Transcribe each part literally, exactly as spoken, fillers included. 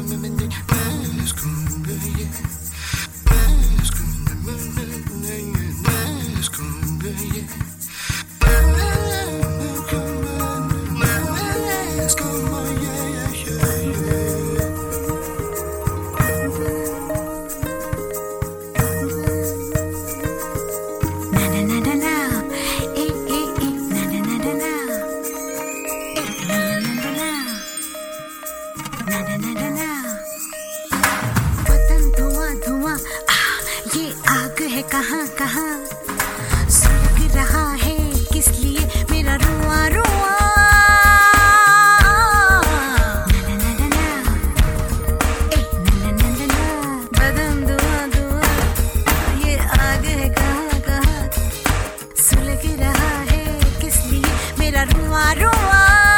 कहाँ कहाँ सुलग रहा है, किस लिए मेरा रुआ रुआ। बदन दुआ दुआ, ये आग है कहाँ कहाँ सुलग रहा है, किस लिए मेरा रुआ रुआ।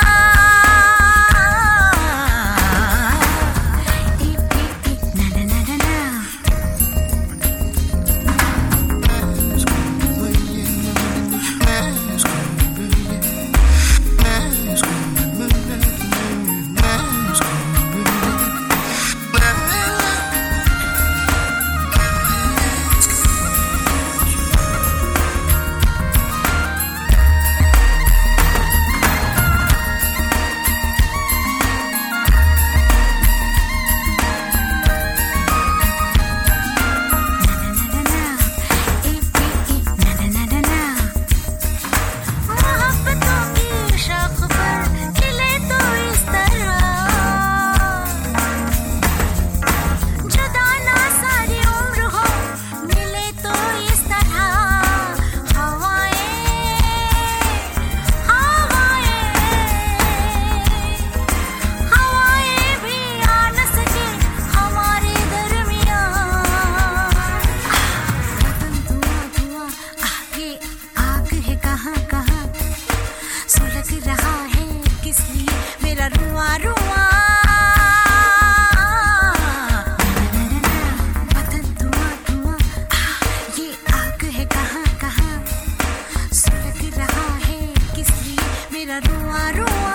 सुलग रहा है, किस लिए मेरा रुआ रुआ। बदन धुआं धुआं, ये आग है कहाँ कहाँ सुलग रहा है, किस लिए मेरा रुआ रुआ।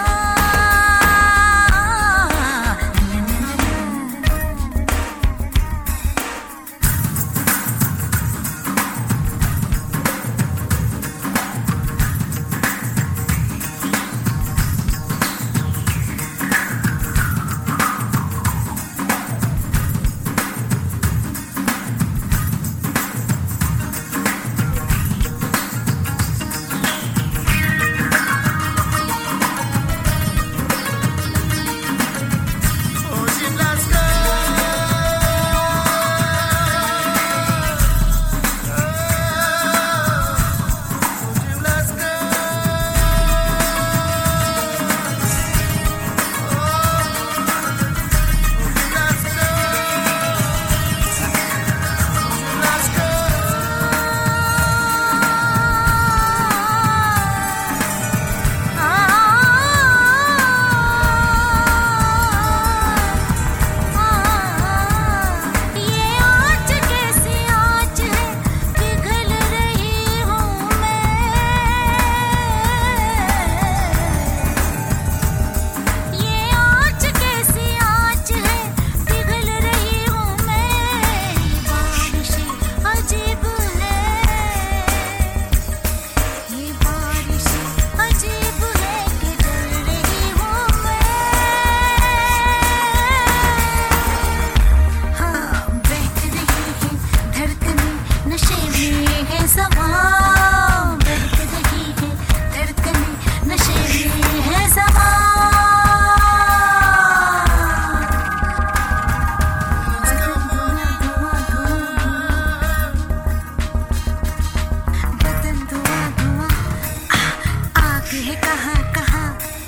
कहाँ कहाँ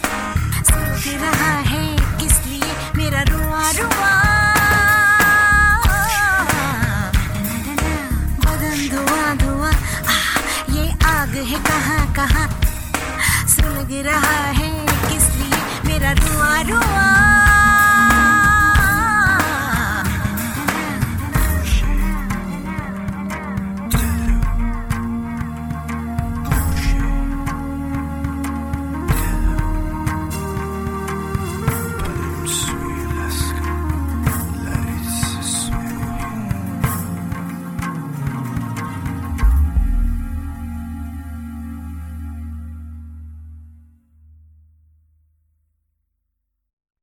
सुलग रहा है, किस लिए मेरा रुआ रुआ। बदन धुआं धुआं, ये आग है कहाँ कहाँ सुलग रहा है, किस लिए मेरा रुआ रुआ।